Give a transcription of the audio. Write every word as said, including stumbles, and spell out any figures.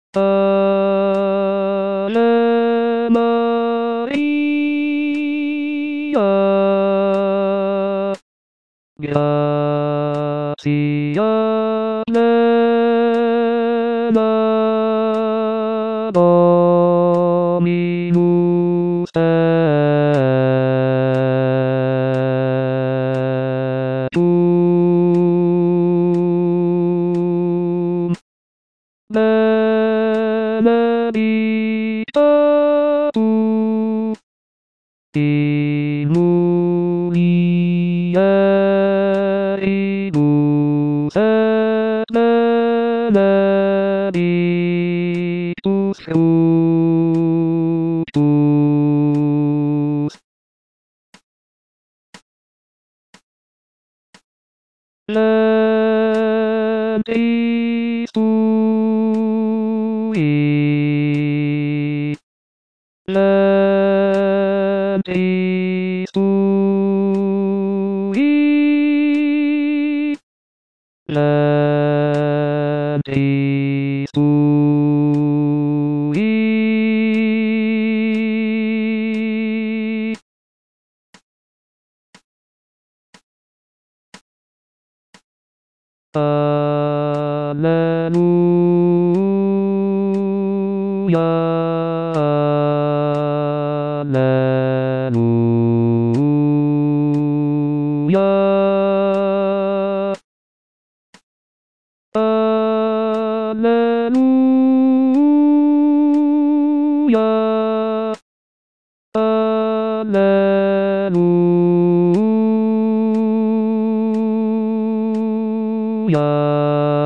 Ave Maria. Gratia plena Dominus tecum. Benedicta tu in mulieribus et benedictus fructus ventris tui. Ventris tui. Ventris tui. Alleluia. Alleluia. Alleluia. Alleluia.